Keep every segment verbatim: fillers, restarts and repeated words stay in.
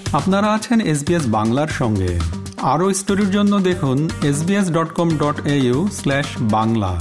আপনারা আছেন এসবিএস বাংলার সঙ্গে। আরও স্টোরির জন্য দেখুন S B S dot com dot A U slash Bangla.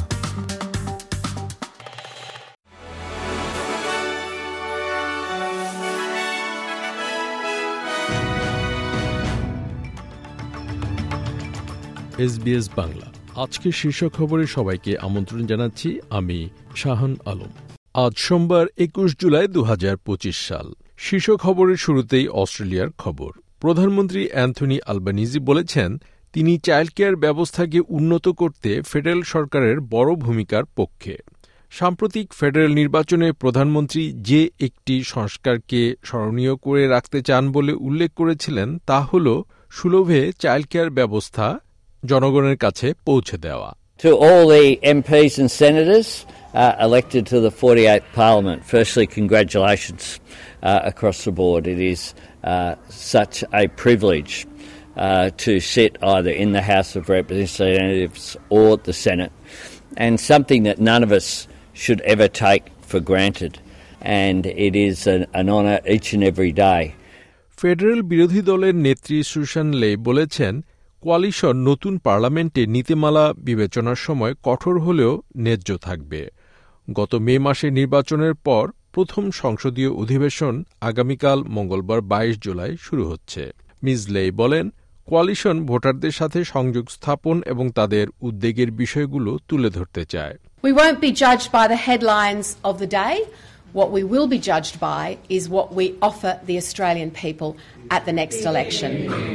SBS Bangla আজকে শীর্ষ খবরে সবাইকে আমন্ত্রণ জানাচ্ছি। আমি শাহান আলম। আজ সোমবার একুশ জুলাই দু হাজার পঁচিশ সাল। শীর্ষ খবরের শুরুতেই অস্ট্রেলিয়ার খবর। প্রধানমন্ত্রী অ্যান্থনি আলবানিজি বলেছেন তিনি চাইল্ড কেয়ার ব্যবস্থাকে উন্নত করতে ফেডারেল সরকারের বড় ভূমিকার পক্ষে। সাম্প্রতিক ফেডারেল নির্বাচনে প্রধানমন্ত্রী যে একটি সংস্কারকে স্মরণীয় করে রাখতে চান বলে উল্লেখ করেছিলেন তা হল সুলভে চাইল্ড কেয়ার ব্যবস্থা জনগণের কাছে পৌঁছে দেওয়া। To all the M Ps and senators uh, elected to the forty-eighth Parliament, firstly, congratulations uh, across the board. It is uh, such a privilege uh, to sit either in the House of Representatives or the Senate, and something that none of us should ever take for granted. And it is an, an honour each and every day. Federal বিরোধী দলের নেত্রী Susan লে বলেছেন coalition নতুন পার্লামেন্টে নীতিমালা বিবেচনার সময় কঠোর হলেও ন্যায্য থাকবে। গত মে মাসে নির্বাচনের পর প্রথম সংসদীয় অধিবেশন আগামীকাল মঙ্গলবার বাইশ জুলাই শুরু হচ্ছে। মিজ লে বলেন কোয়ালিশন ভোটারদের সাথে সংযোগ স্থাপন এবং তাদের উদ্বেগের বিষয়গুলো তুলে ধরতে চায়। We won't be judged by the headlines of the day. What we will be judged by is what we offer the Australian people at the next election.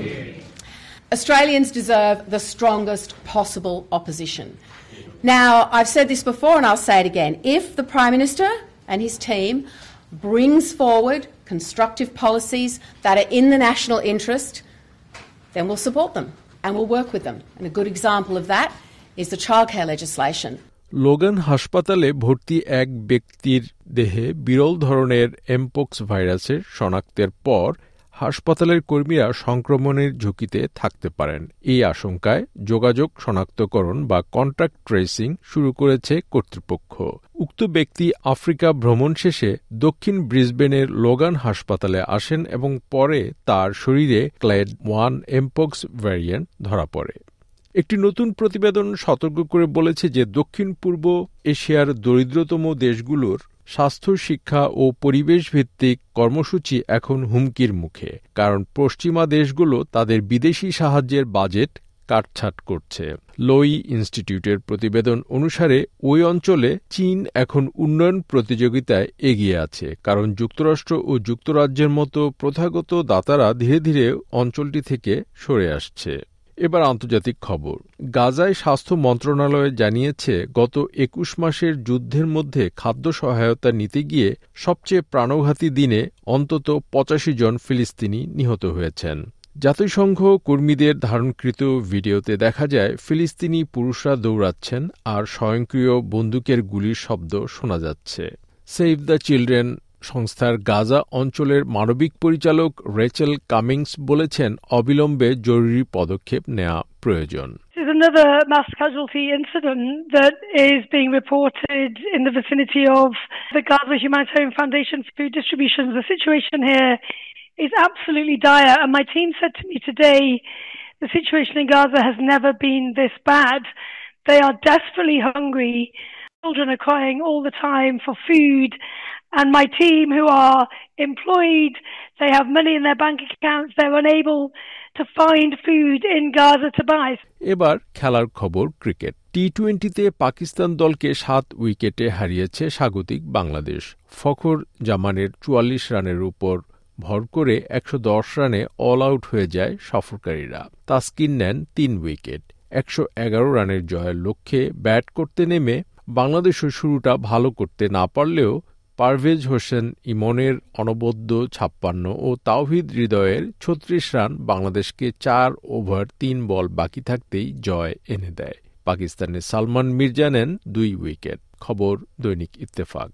Australians deserve the strongest possible opposition. Now, I've said this before and I'll say it again. If the Prime Minister and his team brings forward constructive policies that are in the national interest, then we'll support them and we'll work with them. And a good example of that is the childcare legislation. Logan হাসপাতালে ভর্তি এক ব্যক্তির দেহে বিরল ধরনের mpox ভাইরাসের শনাক্তের পর হাসপাতালের কর্মীরা সংক্রমণের ঝুঁকিতে থাকতে পারেন। এই আশঙ্কায় যোগাযোগ শনাক্তকরণ বা কন্ট্যাক্ট ট্রেসিং শুরু করেছে কর্তৃপক্ষ। উক্ত ব্যক্তি আফ্রিকা ভ্রমণ শেষে দক্ষিণ ব্রিসবেনের লোগান হাসপাতালে আসেন এবং পরে তার শরীরে ক্লেড ওয়ান এমপক্স ভ্যারিয়েন্ট ধরা পড়ে। একটি নতুন প্রতিবেদন সতর্ক করে বলেছে যে দক্ষিণ পূর্ব এশিয়ার দরিদ্রতম দেশগুলোর স্বাস্থ্য, শিক্ষা ও পরিবেশ ভিত্তিক কর্মসূচি এখন হুমকির মুখে, কারণ পশ্চিমা দেশগুলো তাদের বিদেশি সাহায্যের বাজেট কাটছাঁট করছে। লোই ইনস্টিটিউটের প্রতিবেদন অনুসারে ওই অঞ্চলে চীন এখন উন্নয়ন প্রতিযোগিতায় এগিয়ে আছে, কারণ যুক্তরাষ্ট্র ও যুক্তরাজ্যের মতো প্রথাগত দাতারা ধীরে ধীরে অঞ্চলটি থেকে সরে আসছে। এবার আন্তর্জাতিক খবর। গাজায় স্বাস্থ্য মন্ত্রণালয় জানিয়েছে গত একুশ মাসের যুদ্ধের মধ্যে খাদ্য সহায়তা নিতে গিয়ে সবচেয়ে প্রাণঘাতী দিনে অন্তত পঁচাশি জন ফিলিস্তিনি নিহত হয়েছেন। জাতিসংঘ কর্মীদের ধারণকৃত ভিডিওতে দেখা যায় ফিলিস্তিনি পুরুষরা দৌড়াচ্ছেন আর স্বয়ংক্রিয় বন্দুকের গুলির শব্দ শোনা যাচ্ছে। সেভ দ্য চিলড্রেন সংস্থার গাজা অঞ্চলের মানবিক পরিচালক রেচেল কামিংস বলেছেন অবিলম্বে জরুরি পদক্ষেপ নেওয়া প্রয়োজন। This is another mass casualty incident that is being reported in the vicinity of the Gaza Humanitarian Foundation food distribution. The situation here is absolutely dire, and my team said to me today the situation in Gaza has never been this bad. They are desperately hungry. Children are crying all the time for food. And my team who are employed, they have money in their bank accounts, they're unable to find food in Gaza to buy. এবার খেলার খবর। Cricket. টি টোয়েন্টিতে পাকিস্তান দলকে সাত উইকেটে হারিয়েছে স্বাগতিক বাংলাদেশ। ফখর জামানের চুয়াল্লিশ রানের উপর ভর করে একশো দশ রানে অল আউট হয়ে যায় সফরকারীরা। তাসকিন নেন তিন উইকেট। একশো এগারো রানের জয়ের লক্ষ্যে ব্যাট করতে নেমে বাংলাদেশের শুরুটা ভালো করতে না পারলেও পারভেজ হোসেন ইমনের অনবদ্য ছাপ্পান্ন ও তাওহিদ হৃদয়ের ছত্রিশ রান বাংলাদেশকে চার ওভার তিন বল বাকি থাকতেই জয় এনে দেয়। পাকিস্তানের সালমান মির্জা নেন দুই উইকেট। খবর দৈনিক ইত্তেফাক।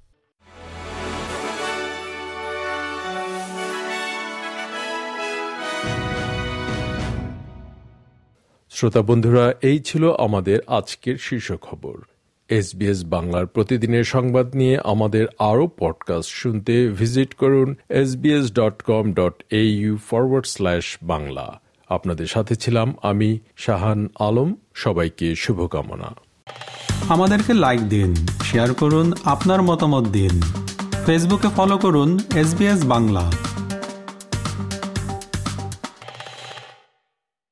শ্রোতা বন্ধুরা, এই ছিল আমাদের আজকের শীর্ষ খবর। এসবিএস বাংলার প্রতিদিনের সংবাদ নিয়ে আমাদের আরও পডকাস্ট শুনতে ভিজিট করুন SBS dot com dot AU forward slash Bangla. আপনাদের সাথে ছিলাম আমি শাহান আলম। সবাইকে শুভকামনা। আমাদেরকে লাইক দিন, শেয়ার করুন, আপনার মতামত দিন। ফেসবুকে ফলো করুন এসবিএস বাংলা।